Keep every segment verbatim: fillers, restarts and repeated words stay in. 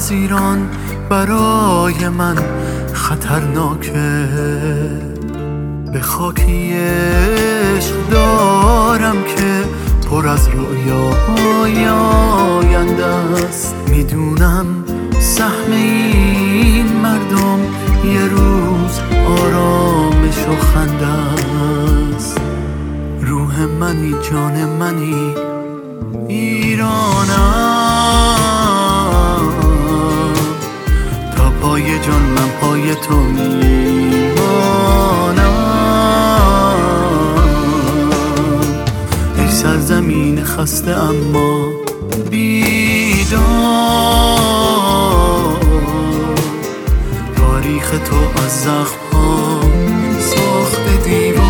از ایران برای من خطرناکه. به خاکی عشق دارم که پر از رویای آینده است. میدونم سهم این مردم یه روز آرامش و خنده است. روح منی، جان منی، ایرانم. تا پای جان من پای تو میمانم. ای سرزمین خسته اما بیدار، تاریخ تو از زخم‌ها ساخته دیوار.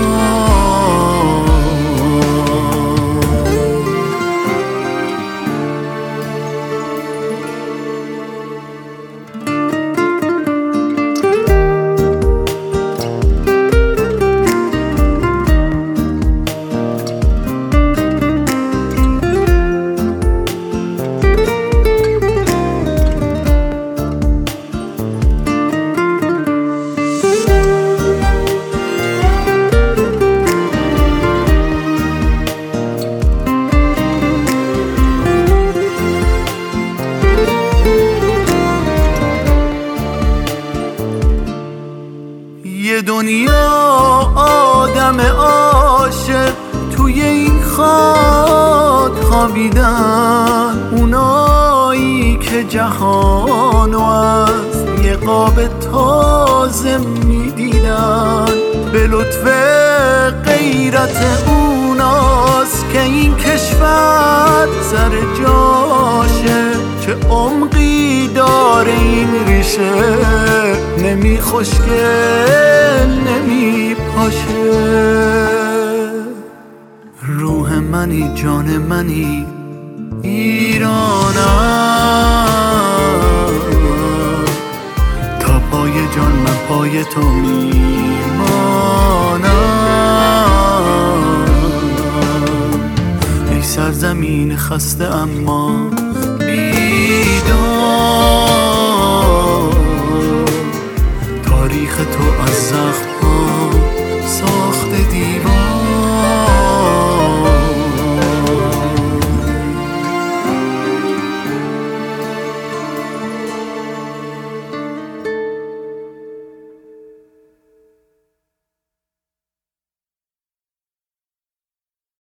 یه دنیا آدم عاشق توی این خاک خوابیدن، اونایی که جهانو از یه قاب تازه میدیدن. به لطف غیرت اوناست که این کشور سر جاشه. چه عمقی داره این ریشه، نمی خشکه نمی پاشه. روح منی، جان منی، ایرانم. تا پای جان من پای تو میمانم. ای سرزمین خسته اما